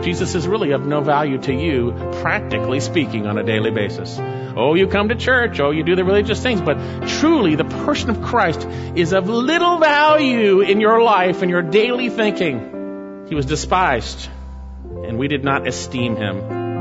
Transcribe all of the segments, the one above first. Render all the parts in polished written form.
Jesus is really of no value to you, practically speaking, on a daily basis. Oh, you come to church. Oh, you do the religious things. But truly, the person of Christ is of little value in your life and your daily thinking. He was despised, and we did not esteem him.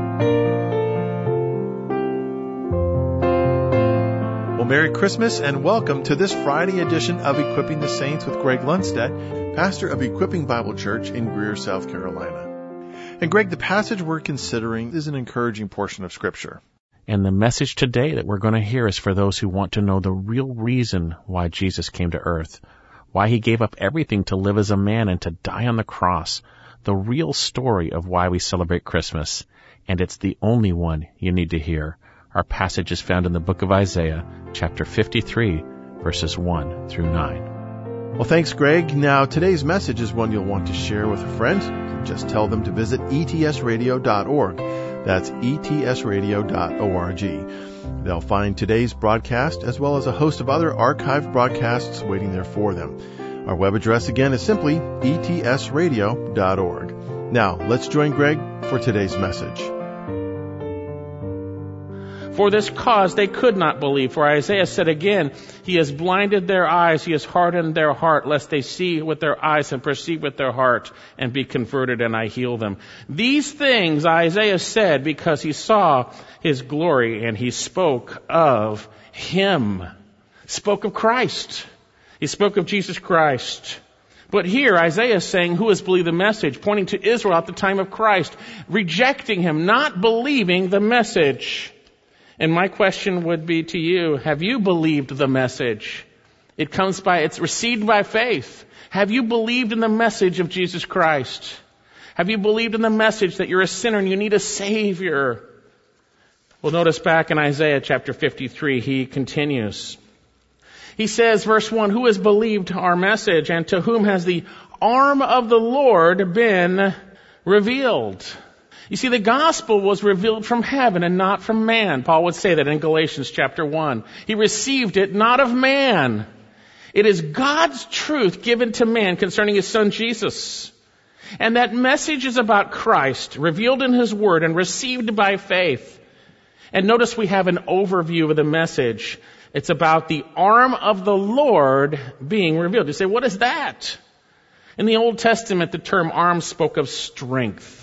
Well, Merry Christmas and welcome to this Friday edition of Equipping the Saints with Greg Lundstedt, pastor of Equipping Bible Church in Greer, South Carolina. And Greg, the passage we're considering is an encouraging portion of Scripture. And the message today that we're going to hear is for those who want to know the real reason why Jesus came to earth, why he gave up everything to live as a man and to die on the cross, the real story of why we celebrate Christmas. And it's the only one you need to hear. Our passage is found in the book of Isaiah, chapter 53, verses 1 through 9. Well, thanks, Greg. Now, today's message is one you'll want to share with a friend. Just tell them to visit etsradio.org. That's etsradio.org. They'll find today's broadcast as well as a host of other archived broadcasts waiting there for them. Our web address again is simply etsradio.org. Now, let's join Greg for today's message. For this cause they could not believe. For Isaiah said again, he has blinded their eyes, he has hardened their heart, lest they see with their eyes and perceive with their heart and be converted, and I heal them. These things Isaiah said because he saw his glory, and he spoke of him. Spoke of Christ. He spoke of Jesus Christ. But here Isaiah is saying, who has believed the message, pointing to Israel at the time of Christ, rejecting him, not believing the message. And my question would be to you, have you believed the message? It's received by faith. Have you believed in the message of Jesus Christ? Have you believed in the message that you're a sinner and you need a Savior? Well, notice back in Isaiah chapter 53, he continues. He says, verse 1, who has believed our message, and to whom has the arm of the Lord been revealed? You see, the gospel was revealed from heaven and not from man. Paul would say that in Galatians chapter 1. He received it not of man. It is God's truth given to man concerning his son Jesus. And that message is about Christ, revealed in his word and received by faith. And notice we have an overview of the message. It's about the arm of the Lord being revealed. You say, what is that? In the Old Testament, the term arm spoke of strength.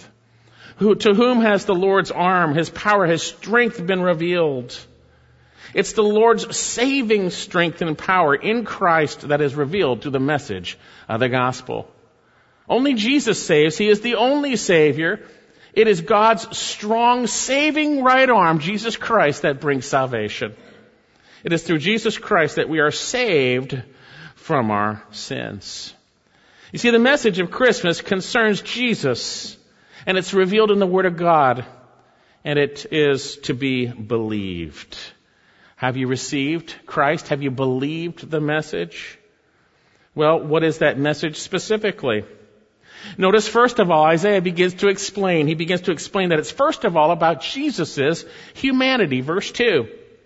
To whom has the Lord's arm, his power, his strength been revealed? It's the Lord's saving strength and power in Christ that is revealed to the message of the gospel. Only Jesus saves. He is the only Savior. It is God's strong saving right arm, Jesus Christ, that brings salvation. It is through Jesus Christ that we are saved from our sins. You see, the message of Christmas concerns Jesus. And it's revealed in the Word of God, and it is to be believed. Have you received Christ? Have you believed the message? Well, what is that message specifically? Notice, first of all, Isaiah begins to explain. He begins to explain that it's first of all about Jesus' humanity. Verse 2.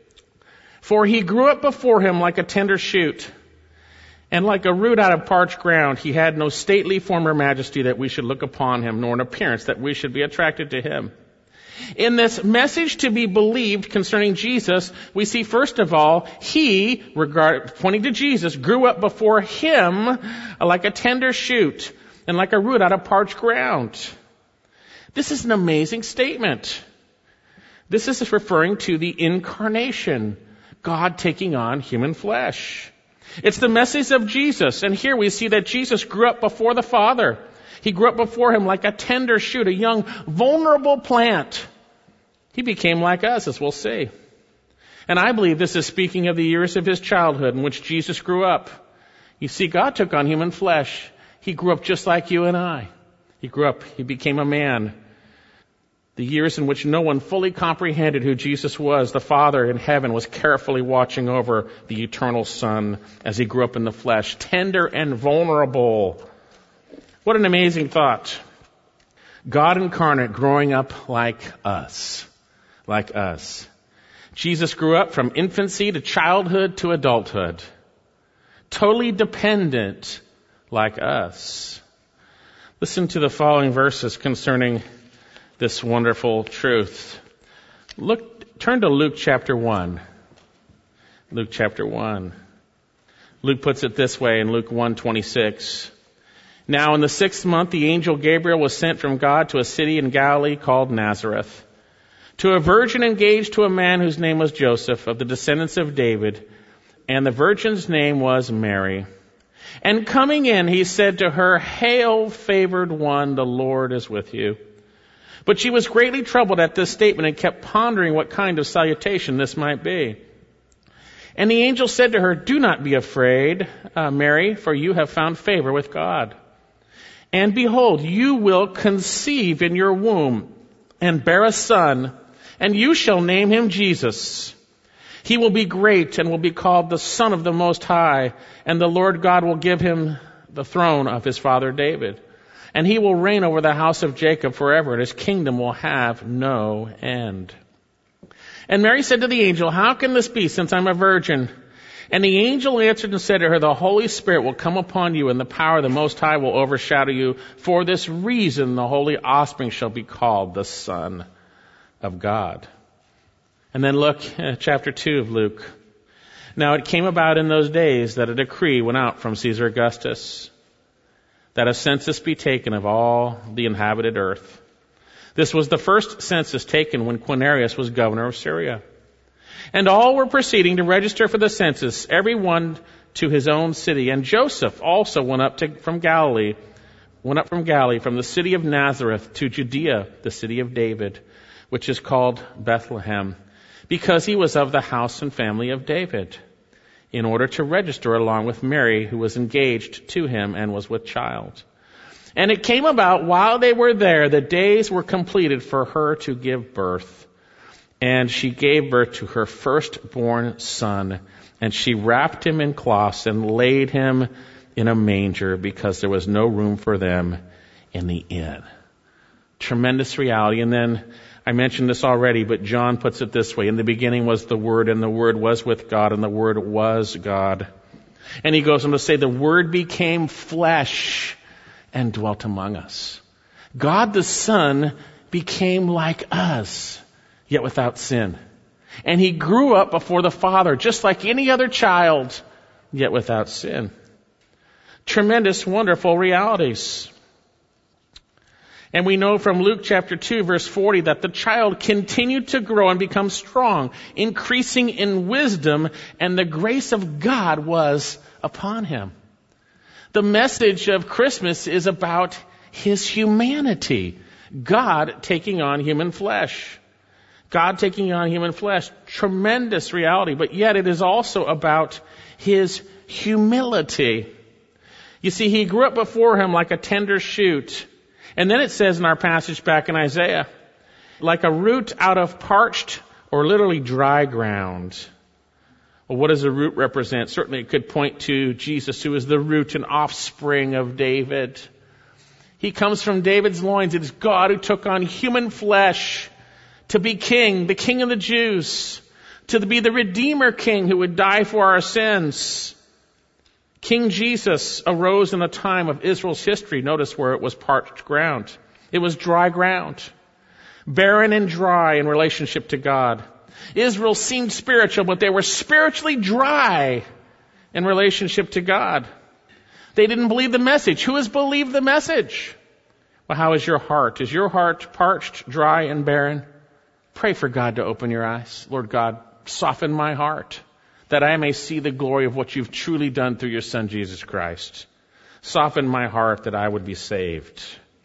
For he grew up before him like a tender shoot, and like a root out of parched ground. He had no stately form or majesty that we should look upon him, nor an appearance that we should be attracted to him. In this message to be believed concerning Jesus, we see first of all, he, pointing to Jesus, grew up before him like a tender shoot and like a root out of parched ground. This is an amazing statement. This is referring to the incarnation, God taking on human flesh. It's the message of Jesus. And here we see that Jesus grew up before the Father. He grew up before him like a tender shoot, a young, vulnerable plant. He became like us, as we'll see. And I believe this is speaking of the years of his childhood in which Jesus grew up. You see, God took on human flesh. He grew up just like you and I. He grew up, he became a man. The years in which no one fully comprehended who Jesus was, the Father in heaven was carefully watching over the eternal Son as he grew up in the flesh, tender and vulnerable. What an amazing thought. God incarnate growing up like us. Like us. Jesus grew up from infancy to childhood to adulthood. Totally dependent like us. Listen to the following verses concerning this wonderful truth. Turn to Luke chapter 1. Luke chapter 1. Luke puts it this way in Luke 1:26. Now in the 6th month, the angel Gabriel was sent from God to a city in Galilee called Nazareth, to a virgin engaged to a man whose name was Joseph, of the descendants of David, and the virgin's name was Mary. And coming in, he said to her, "Hail, favored one, the Lord is with you." But she was greatly troubled at this statement and kept pondering what kind of salutation this might be. And the angel said to her, "Do not be afraid, Mary, for you have found favor with God. And behold, you will conceive in your womb and bear a son, and you shall name him Jesus. He will be great and will be called the Son of the Most High, and the Lord God will give him the throne of his father David. And he will reign over the house of Jacob forever, and his kingdom will have no end." And Mary said to the angel, "How can this be, since I'm a virgin?" And the angel answered and said to her, "The Holy Spirit will come upon you, and the power of the Most High will overshadow you. For this reason, the holy offspring shall be called the Son of God." And then look at chapter 2 of Luke. Now it came about in those days that a decree went out from Caesar Augustus, that a census be taken of all the inhabited earth. This was the first census taken when Quirinius was governor of Syria. And all were proceeding to register for the census, every one to his own city. And Joseph also went up from Galilee, from the city of Nazareth to Judea, the city of David, which is called Bethlehem, because he was of the house and family of David, in order to register along with Mary, who was engaged to him and was with child. And it came about while they were there, the days were completed for her to give birth. And she gave birth to her firstborn son, and she wrapped him in cloths and laid him in a manger, because there was no room for them in the inn. Tremendous reality. And then, I mentioned this already, but John puts it this way: in the beginning was the Word, and the Word was with God, and the Word was God. And he goes on to say, the Word became flesh and dwelt among us. God the Son became like us, yet without sin. And he grew up before the Father, just like any other child, yet without sin. Tremendous, wonderful realities. And we know from Luke chapter 2, verse 40, that the child continued to grow and become strong, increasing in wisdom, and the grace of God was upon him. The message of Christmas is about his humanity. God taking on human flesh. God taking on human flesh. Tremendous reality. But yet it is also about his humility. You see, he grew up before him like a tender shoot. And then it says in our passage back in Isaiah, like a root out of parched or literally dry ground. Well, what does a root represent? Certainly it could point to Jesus, who is the root and offspring of David. He comes from David's loins. It is God who took on human flesh to be king, the king of the Jews, to be the Redeemer King who would die for our sins. King Jesus arose in a time of Israel's history. Notice where it was parched ground. It was dry ground, barren and dry in relationship to God. Israel seemed spiritual, but they were spiritually dry in relationship to God. They didn't believe the message. Who has believed the message? Well, how is your heart? Is your heart parched, dry, and barren? Pray for God to open your eyes. Lord God, soften my heart, that I may see the glory of what you've truly done through your Son, Jesus Christ. Soften my heart that I would be saved.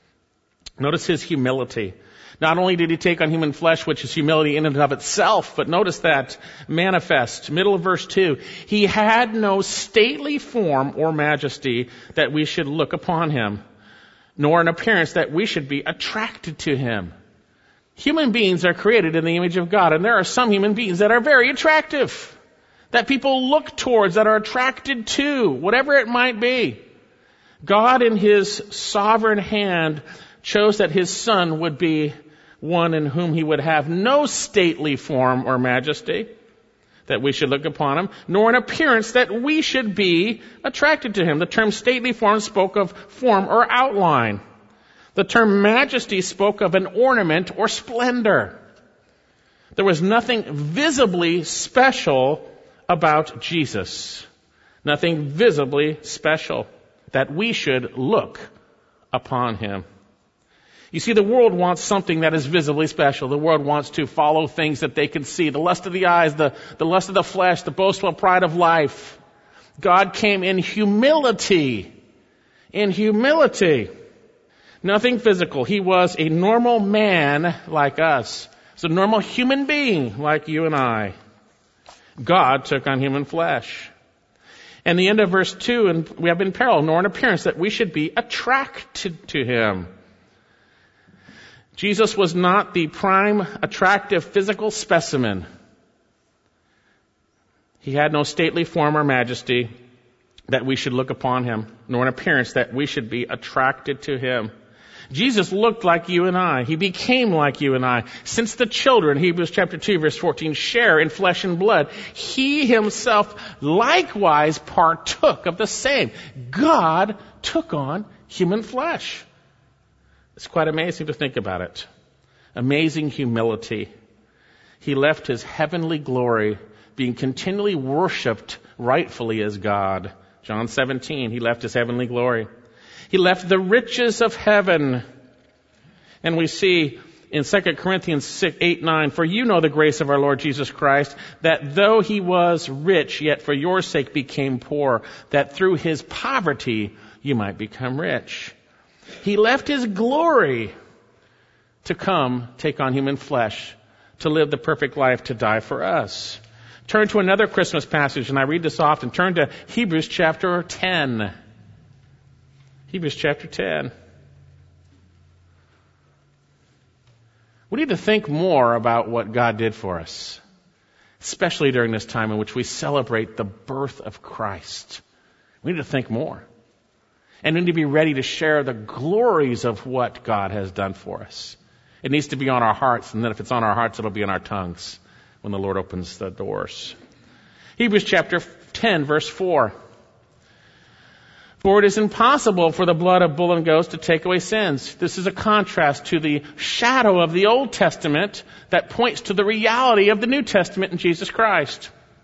Notice his humility. Not only did he take on human flesh, which is humility in and of itself, but notice that manifest, middle of verse 2. He had no stately form or majesty that we should look upon him, nor an appearance that we should be attracted to him. Human beings are created in the image of God, and there are some human beings that are very attractive, that people look towards, that are attracted to, whatever it might be. God in his sovereign hand chose that his Son would be one in whom he would have no stately form or majesty that we should look upon him, nor an appearance that we should be attracted to him. The term stately form spoke of form or outline. The term majesty spoke of an ornament or splendor. There was nothing visibly special about Jesus. Nothing visibly special that we should look upon him. You see, the world wants something that is visibly special. The world wants to follow things that they can see. The lust of the eyes, the lust of the flesh, the boastful pride of life. God came in humility. In humility. Nothing physical. He was a normal man like us. He's a normal human being like you and I. God took on human flesh. And the end of verse 2, and we have in peril, nor in appearance, that we should be attracted to him. Jesus was not the prime, attractive physical specimen. He had no stately form or majesty that we should look upon him, nor an appearance that we should be attracted to him. Jesus looked like you and I. He became like you and I. Since the children, Hebrews chapter 2, verse 14, share in flesh and blood, he himself likewise partook of the same. God took on human flesh. It's quite amazing to think about it. Amazing humility. He left his heavenly glory, being continually worshipped rightfully as God. John 17, he left his heavenly glory. He left the riches of heaven. And we see in 2 Corinthians 8:9, for you know the grace of our Lord Jesus Christ, that though he was rich, yet for your sake became poor, that through his poverty you might become rich. He left his glory to come take on human flesh, to live the perfect life, to die for us. Turn to another Christmas passage, and I read this often. Turn to Hebrews chapter 10. Hebrews chapter 10. We need to think more about what God did for us, especially during this time in which we celebrate the birth of Christ. We need to think more. And we need to be ready to share the glories of what God has done for us. It needs to be on our hearts, and then if it's on our hearts, it'll be on our tongues when the Lord opens the doors. Hebrews chapter 10, verse 4. For it is impossible for the blood of bull and goats to take away sins. This is a contrast to the shadow of the Old Testament that points to the reality of the New Testament in Jesus Christ.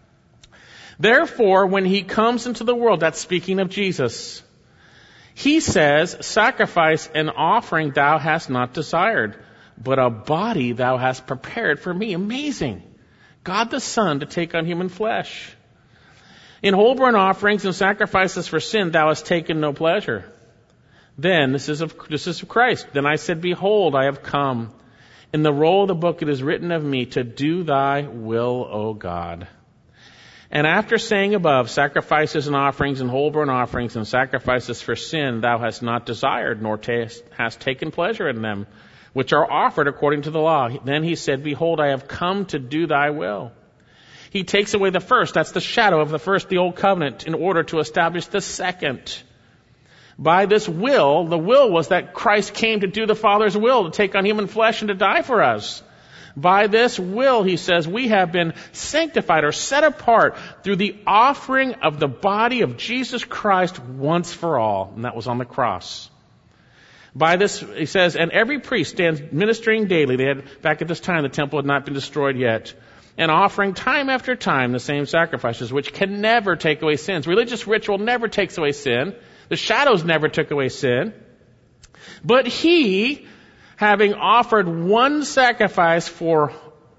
Therefore, when he comes into the world, that's speaking of Jesus, he says, sacrifice and offering thou hast not desired, but a body thou hast prepared for me. Amazing. God the Son to take on human flesh. In whole burnt offerings and sacrifices for sin thou hast taken no pleasure. Then, this is of Christ. Then I said, behold, I have come. In the roll of the book it is written of me to do thy will, O God. And after saying above, sacrifices and offerings and whole burnt offerings and sacrifices for sin thou hast not desired, nor hast taken pleasure in them, which are offered according to the law. Then he said, behold, I have come to do thy will. He takes away the first, that's the shadow of the first, the old covenant, in order to establish the second. By this will, the will was that Christ came to do the Father's will, to take on human flesh and to die for us. By this will, he says, we have been sanctified or set apart through the offering of the body of Jesus Christ once for all. And that was on the cross. By this, he says, and every priest stands ministering daily. Back at this time, the temple had not been destroyed yet. And offering time after time the same sacrifices, which can never take away sins. Religious ritual never takes away sin. The shadows never took away sin. But he, having offered one sacrifice for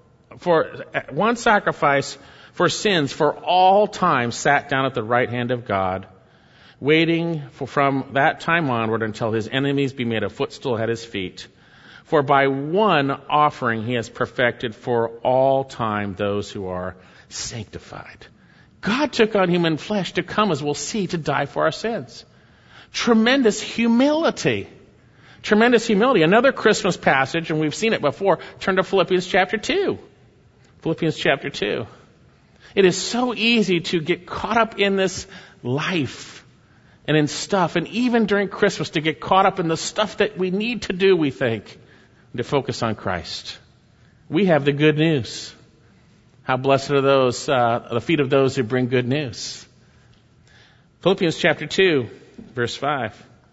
sins for all time, sat down at the right hand of God, waiting from that time onward until his enemies be made a footstool at his feet. For by one offering he has perfected for all time those who are sanctified. God took on human flesh to come, as we'll see, to die for our sins. Tremendous humility. Tremendous humility. Another Christmas passage, and we've seen it before. Turn to Philippians chapter 2. Philippians chapter 2. It is so easy to get caught up in this life and in stuff, and even during Christmas to get caught up in the stuff that we need to do, we think, to focus on Christ. We have the good news. How blessed are those, the feet of those who bring good news. Philippians chapter 2, verse 5.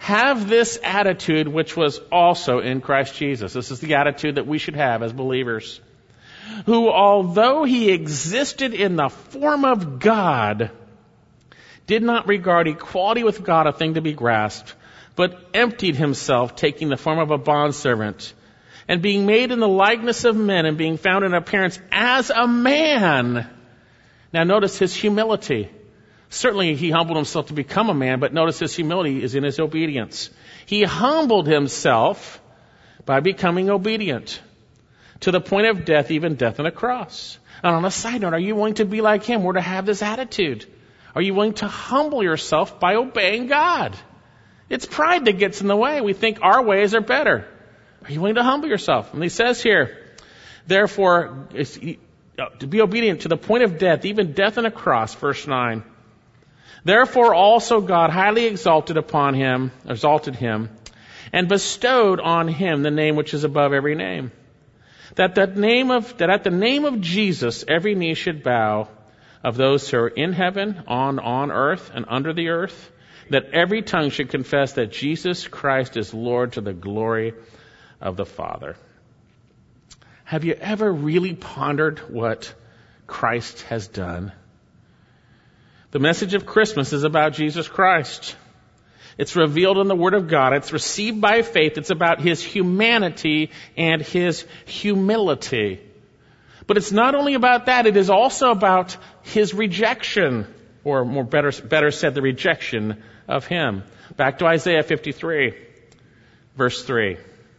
have this attitude which was also in Christ Jesus. This is the attitude that we should have as believers. Who, although he existed in the form of God, did not regard equality with God a thing to be grasped, but emptied himself, taking the form of a bondservant, and being made in the likeness of men, and being found in appearance as a man. Now notice his humility. Certainly he humbled himself to become a man, but notice his humility is in his obedience. He humbled himself by becoming obedient to the point of death, even death on a cross. And on a side note, are you willing to be like him or to have this attitude? Are you willing to humble yourself by obeying God? It's pride that gets in the way. We think our ways are better. Are you willing to humble yourself? And he says here, therefore, to be obedient to the point of death, even death on a cross, verse 9. Therefore also God highly exalted him, and bestowed on him the name which is above every name. That at the name of Jesus every knee should bow, of those who are in heaven, on earth, and under the earth, that every tongue should confess that Jesus Christ is Lord, to the glory of the Father. Have you ever really pondered what Christ has done? The message of Christmas is about Jesus Christ. It's revealed in the Word of God. It's received by faith. It's about his humanity and his humility. But it's not only about that, it is also about his rejection, or better said, the rejection of him. Back to Isaiah 53, verse 3.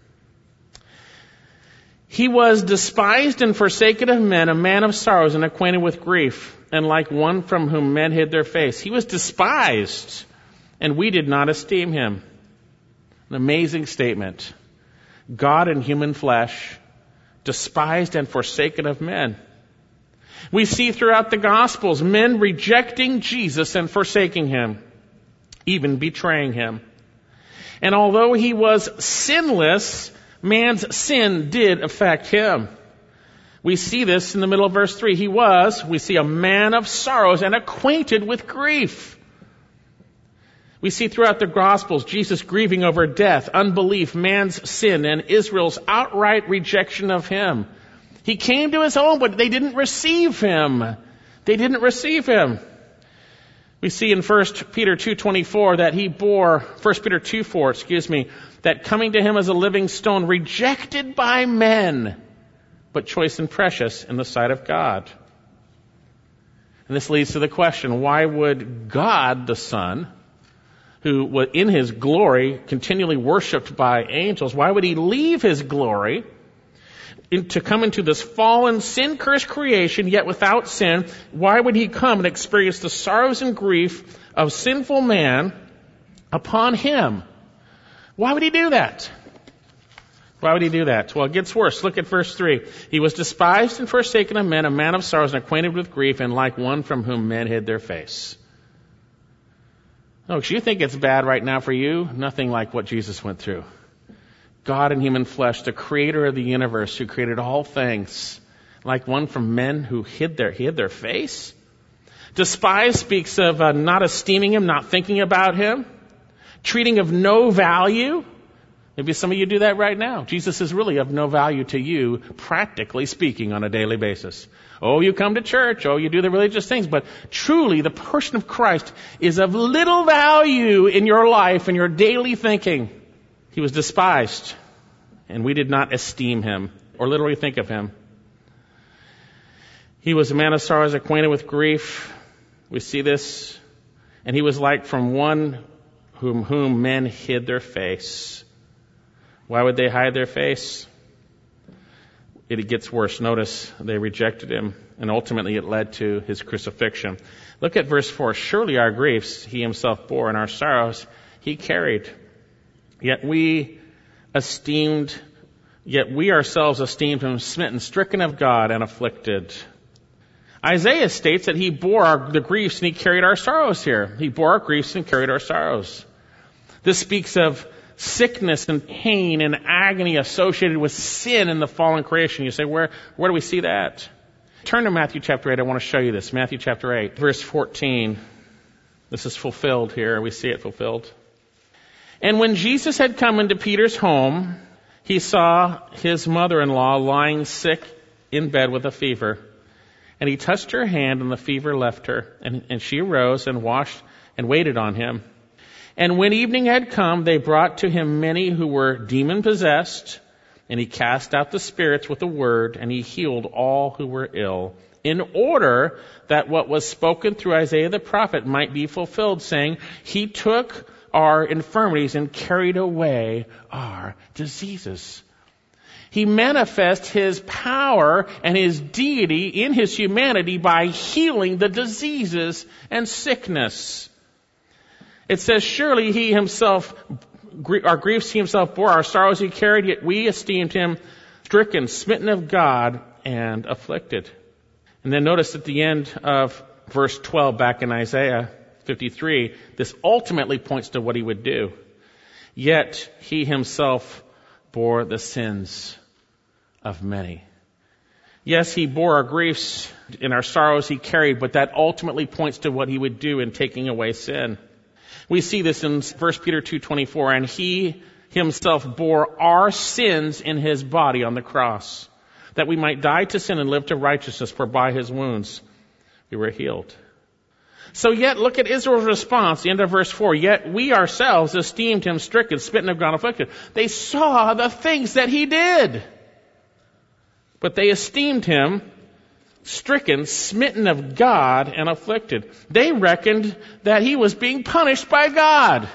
He was despised and forsaken of men, a man of sorrows and acquainted with grief, and like one from whom men hid their face. He was despised, and we did not esteem him. An amazing statement. God in human flesh, despised and forsaken of men. We see throughout the Gospels men rejecting Jesus and forsaking him, even betraying him. And although he was sinless, man's sin did affect him. We see this in the middle of verse 3. We see a man of sorrows and acquainted with grief. We see throughout the Gospels Jesus grieving over death, unbelief, man's sin, and Israel's outright rejection of him. He came to his own, but they didn't receive him. We see in 1 Peter 2:24 that he bore, 1 Peter 2:4, that coming to him as a living stone, rejected by men, but choice and precious in the sight of God. And this leads to the question, why would God the Son, who was in his glory, continually worshipped by angels, why would he leave his glory to come into this fallen, sin-cursed creation, yet without sin? Why would he come and experience the sorrows and grief of sinful man upon him? Why would he do that? Well, it gets worse. Look at verse 3. He was despised and forsaken of men, a man of sorrows and acquainted with grief, and like one from whom men hid their face. Folks, you think it's bad right now for you? Nothing like what Jesus went through. God in human flesh, the creator of the universe, who created all things, like one from men who hid their face. Despised speaks of not esteeming him, not thinking about him, treating of no value. Maybe some of you do that right now. Jesus is really of no value to you, practically speaking, on a daily basis. Oh, you come to church. Oh, you do the religious things. But truly, the person of Christ is of little value in your life and your daily thinking. He was despised, and we did not esteem him or literally think of him. He was a man of sorrows, acquainted with grief. We see this. And he was like from one whom men hid their face. Why would they hide their face? It gets worse. Notice they rejected him, and ultimately it led to his crucifixion. Look at verse 4. Surely our griefs he himself bore, and our sorrows he carried. Yet we ourselves esteemed him smitten, stricken of God, and afflicted. Isaiah states that he bore the griefs and he carried our sorrows here. He bore our griefs and carried our sorrows. This speaks of sickness and pain and agony associated with sin in the fallen creation. You say, where do we see that? Turn to Matthew chapter 8. I want to show you this. Matthew chapter 8, verse 14. This is fulfilled here. We see it fulfilled. And when Jesus had come into Peter's home, he saw his mother-in-law lying sick in bed with a fever. And he touched her hand, and the fever left her. And she arose and washed and waited on him. And when evening had come, they brought to him many who were demon-possessed. And he cast out the spirits with a word, and he healed all who were ill, in order that what was spoken through Isaiah the prophet might be fulfilled, saying, He took our infirmities and carried away our diseases. He manifests his power and his deity in his humanity by healing the diseases and sickness. It says, surely he himself, our griefs he himself bore, our sorrows he carried, yet we esteemed him stricken, smitten of God, and afflicted. And then notice at the end of verse 12 back in Isaiah 53, this ultimately points to what he would do. Yet he himself bore the sins of many. Yes, he bore our griefs and our sorrows he carried, but that ultimately points to what he would do in taking away sin. We see this in 1 Peter 2:24, and he himself bore our sins in his body on the cross, that we might die to sin and live to righteousness, for by his wounds we were healed. So yet, look at Israel's response, the end of verse 4. Yet we ourselves esteemed him stricken, smitten of God, afflicted. They saw the things that he did, but they esteemed him stricken, smitten of God, and afflicted. They reckoned that he was being punished by God.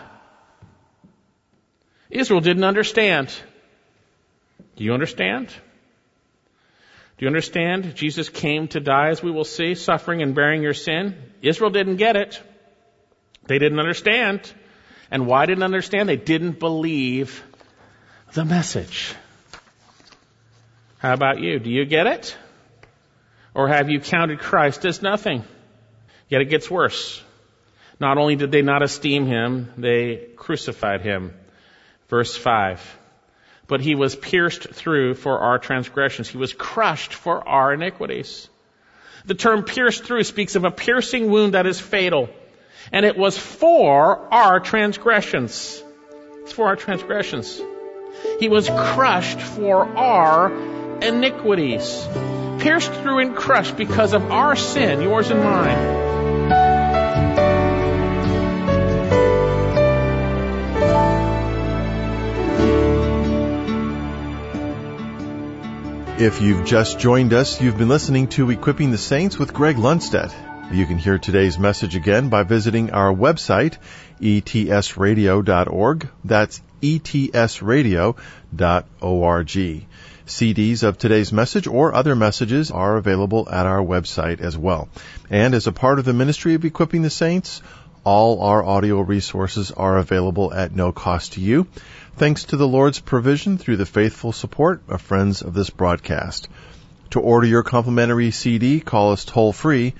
Israel didn't understand. Do you understand? Do you understand? Jesus came to die, as we will see, suffering and bearing your sin. Israel didn't get it. They didn't understand. And why didn't understand? They didn't believe the message. How about you? Do you get it? Or have you counted Christ as nothing? Yet it gets worse. Not only did they not esteem him, they crucified him. Verse 5. But he was pierced through for our transgressions. He was crushed for our iniquities. The term pierced through speaks of a piercing wound that is fatal. And it was for our transgressions. It's for our transgressions. He was crushed for our iniquities. Pierced through and crushed because of our sin, yours and mine. If you've just joined us, you've been listening to Equipping the Saints with Greg Lundstedt. You can hear today's message again by visiting our website, etsradio.org. That's etsradio.org. CDs of today's message or other messages are available at our website as well. And as a part of the ministry of Equipping the Saints, all our audio resources are available at no cost to you, thanks to the Lord's provision through the faithful support of friends of this broadcast. To order your complimentary CD, call us toll-free,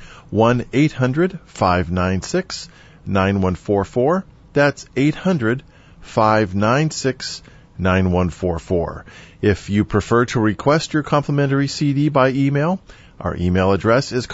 1-800-596-9144. That's 800-596-9144. If you prefer to request your complimentary CD by email, our email address is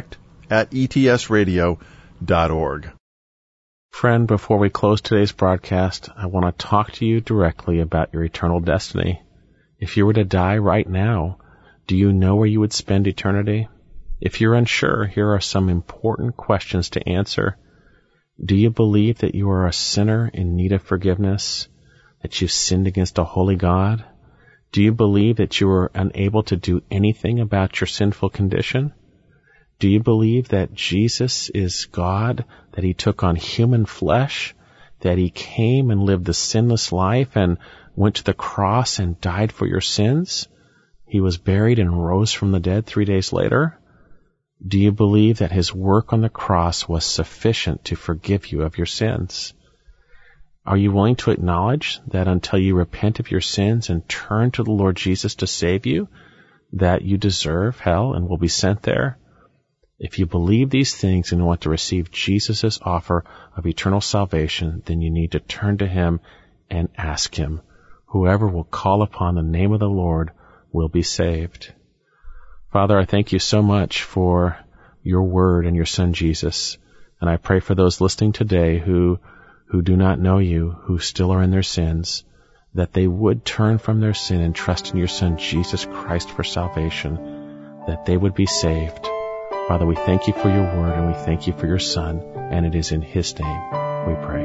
contact@etsradio.org. Friend, before we close today's broadcast, I want to talk to you directly about your eternal destiny. If you were to die right now, do you know where you would spend eternity? If you're unsure, here are some important questions to answer. Do you believe that you are a sinner in need of forgiveness, that you've sinned against a holy God? Do you believe that you are unable to do anything about your sinful condition? Do you believe that Jesus is God, that he took on human flesh, that he came and lived the sinless life and went to the cross and died for your sins? He was buried and rose from the dead 3 days later? Do you believe that his work on the cross was sufficient to forgive you of your sins? Are you willing to acknowledge that until you repent of your sins and turn to the Lord Jesus to save you, that you deserve hell and will be sent there? If you believe these things and want to receive Jesus' offer of eternal salvation, then you need to turn to him and ask him. Whoever will call upon the name of the Lord will be saved. Father, I thank you so much for your word and your son Jesus. And I pray for those listening today who who do not know you, who still are in their sins, that they would turn from their sin and trust in your Son, Jesus Christ, for salvation, that they would be saved. Father, we thank you for your word, and we thank you for your Son, and it is in his name we pray.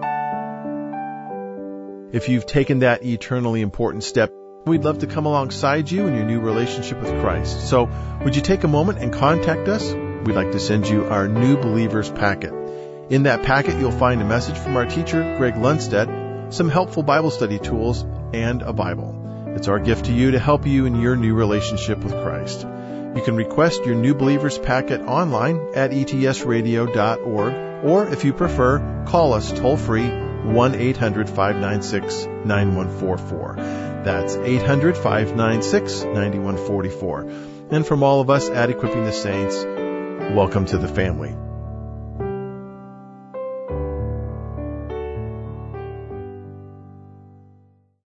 If you've taken that eternally important step, we'd love to come alongside you in your new relationship with Christ. So would you take a moment and contact us? We'd like to send you our New Believers packet. In that packet, you'll find a message from our teacher, Greg Lundstedt, some helpful Bible study tools, and a Bible. It's our gift to you to help you in your new relationship with Christ. You can request your New Believers packet online at etsradio.org, or if you prefer, call us toll-free 1-800-596-9144. That's 800-596-9144. And from all of us at Equipping the Saints, welcome to the family.